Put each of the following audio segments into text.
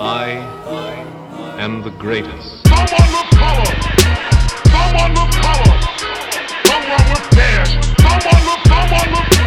I am the greatest. Someone with color. Someone with color. Someone with dash. Someone with color.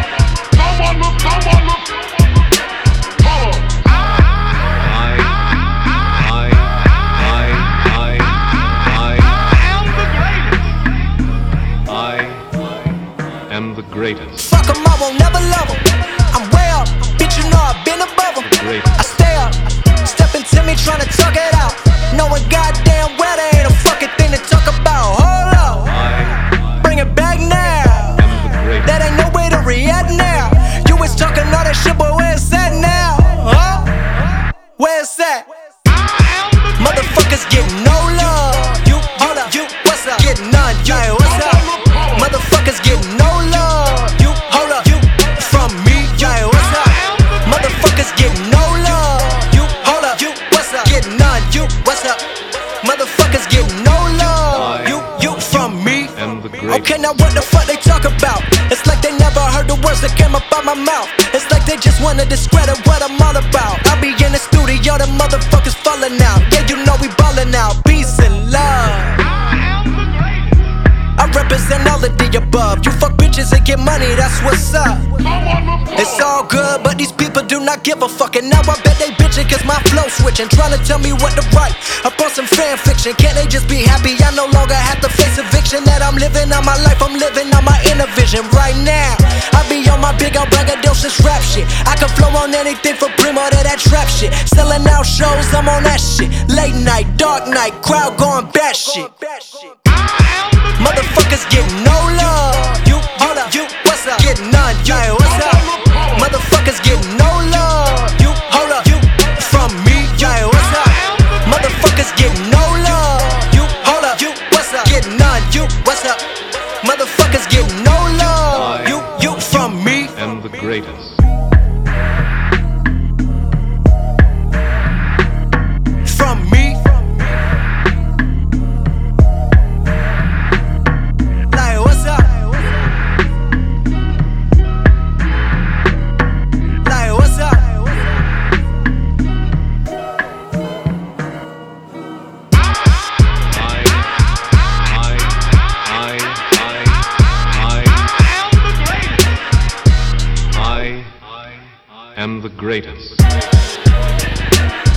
I am the greatest. Fuck 'em, I won't never love 'em. I'm way up, bitch, you know I've been above 'em. I stay up, stepping to me trying to talk it out, knowing goddamn well there ain't a fucking thing to talk about. Hold up, bring it back now. That ain't no way to react now. You was talking all that shit, but where's that now? Huh? Where's that? Motherfuckers get no love. You, hold up, you, what's up? Get none, you, what's up? Motherfuckers get no love. You, hold up, you, from me, yeah, what's up? Motherfuckers get no love. You, hold up, you, what's up? Get none, you, what's up? Motherfuckers get no love. You, from me. Okay, now what the fuck they talk about? It's like they never heard the words that came up out my mouth. It's like they just wanna discredit what I'm all about. I be in the studio, the motherfuckers falling out. Yeah, you know we ballin' out. Peace and love. I represent all of the above. You fuck bitches and get money, that's what's up. It's all good, but these people do not give a fuck. And now I bet they bitchin' cause my flow switchin', trying to tell me what to write up on some fan fiction. Can't they just be happy? I no longer have to face eviction. That I'm living on my life, I'm living on my inner vision right now. I be on my big old braggadocious rap shit. I can flow on anything from Primo to that trap shit. Selling out shows, I'm on that shit. Late night, dark night, crowd going batshit. Motherfuckers get no love. You, hold up, you, what's up? Get none, yeah, what's up? Motherfuckers get no love. You, hold up, you, from me, yeah, what's up? Motherfuckers get no love. You, hold up, you, what's up? Get none, you, what's up? Motherfuckers get no love. You, from me. I am the greatest. From me. Like, what's up? Like, what's up? I am the greatest.